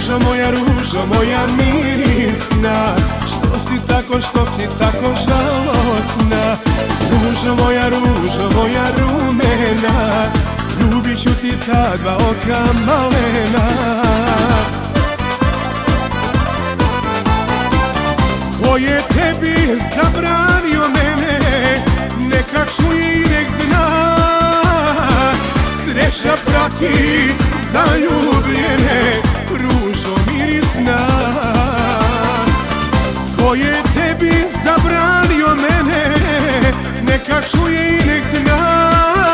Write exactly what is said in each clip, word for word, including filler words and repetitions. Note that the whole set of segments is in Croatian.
Ružo moja, ružo moja mirisna, što si tako, što si tako žalosna. Ružo moja, ružo moja rumena, ljubit ću ti ta dva oka malena. Ko je tebi zabranio mene, neka čuje i nek zna, sreća prati zaljubljene, ružo mirisna. Ko je tebi zabranio mene, neka čuje i nek zna,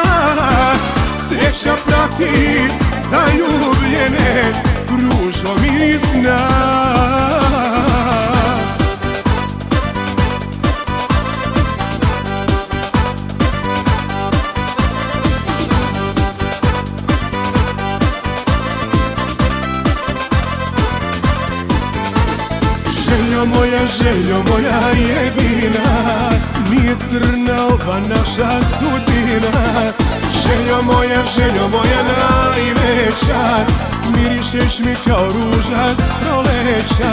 sreća prati zaljubljene, ružo mirisna. Željo moja, željo moja jedina, nije crna ova naša sudbina. Željo moja, željo moja najveća, mirišeš mi kao ruža s proleća.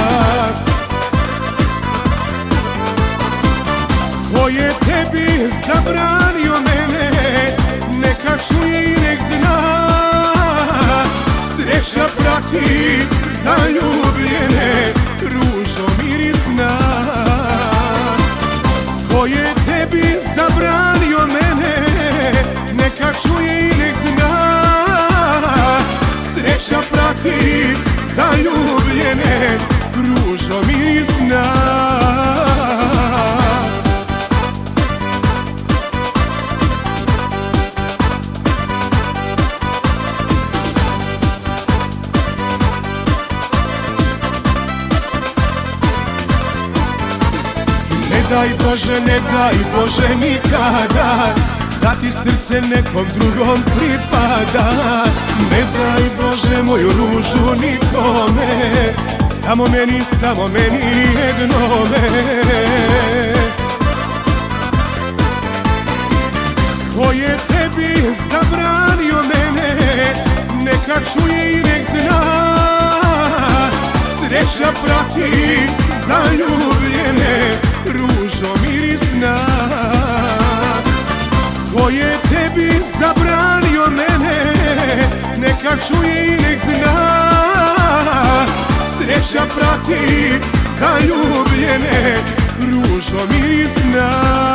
Ko je tebi zabranio mene, neka čuje i nek zna, sreća prati zaljubljene, ružo mirisna. Ko je tebi zabranio mene, neka čuje i nek zna, sreća prati zaljubljene, ružo mirisna. Ne daj Bože, ne daj Bože nikada da ti srce nekom drugom pripada. Ne daj Bože moju ružu nikome, samo meni, samo meni jednome. Ko je tebi zabranio mene, neka čuje i nek zna, sreća prati zaljubljene, ružo mirisna. Ko je tebi zabranio mene, neka čuje i nek zna, sreća prati zaljubljene, ružo mirisna.